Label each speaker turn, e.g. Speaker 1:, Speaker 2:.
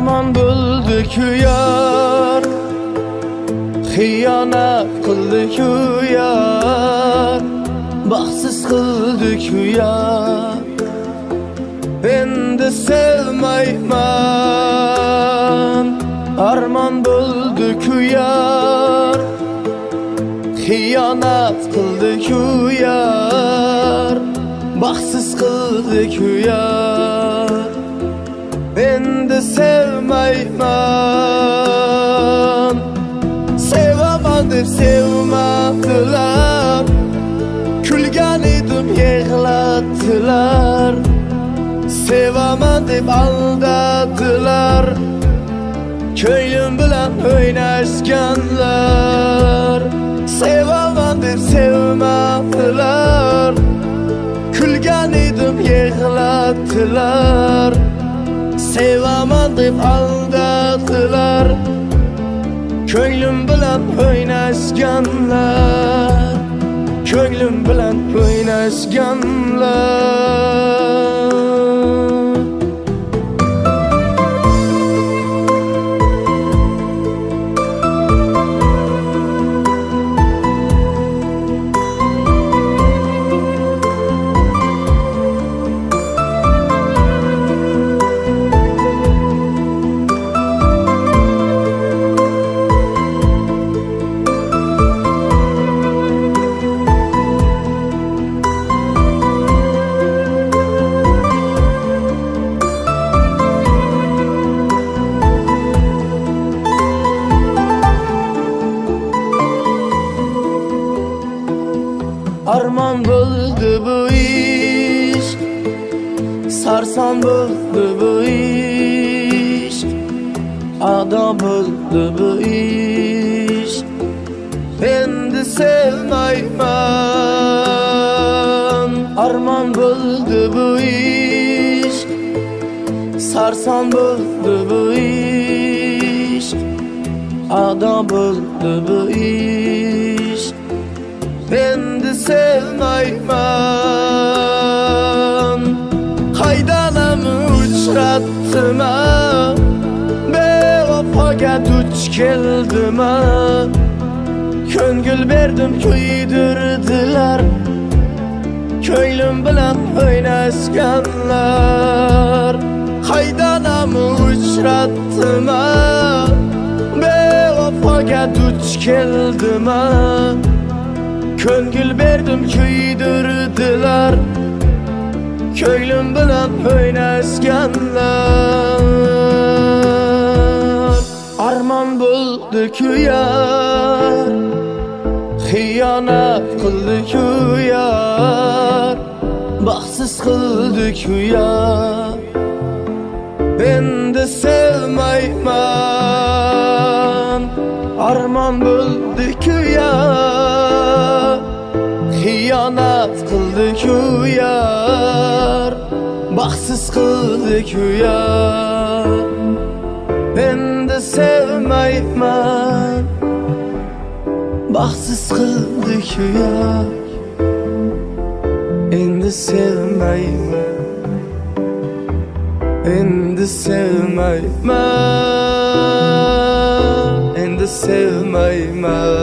Speaker 1: Arman bo'ldi-ku yar, xiyonat qildi-ku yar, baxtsiz qildi-ku yar. Endi sevmayman. Arman bo'ldi-ku yar, xiyonat qildi-ku yar, baxtsiz qildi-ku yar. Endi sevmayman. Sevaman deb sevmadilar, kulgan edim yig'latdilar. Sevaman deb aldadilar, ko'nglim bilan o'ynashganlar. Sevaman deb sevmadilar, kulgan edim yig'latdilar. Sevaman deb aldadilar, ko'nglim bilan o'ynashganlar. Ko'nglim bilan o'ynashganlar. Arman bo'ldi bu ish, sarson bo'ldi bu ish, ado bo'ldi bu ish. Endi sevmayman. Arman bo'ldi bu ish, sarson bo'ldi bu ish, ado bo'ldi bu ish. Endi sevmayman. Qaydanam uchratdima, bevafoga duch keldima. Ko'ngil berdim kuydirdilar, ko'nglim bilan o'ynashganlar. Qaydanam uchratdima, bevafoga duch keldima. Ko'ngil berdim kuydirdilar, ko'nglim bilan o'ynashganlar. Arman bo'ldi-ku yar, xiyonat qildi-ku yar, baxtsiz qildi-ku yar. Endi sevmayman. Arman bo'ldi-ku yar, xiyonat qildi-ku yar, baxtsiz qildi-ku yar. Endi sevmayman. Baxtsiz qildi-ku yar. Endi sevmayman. Endi sevmayman. Endi sevmayman.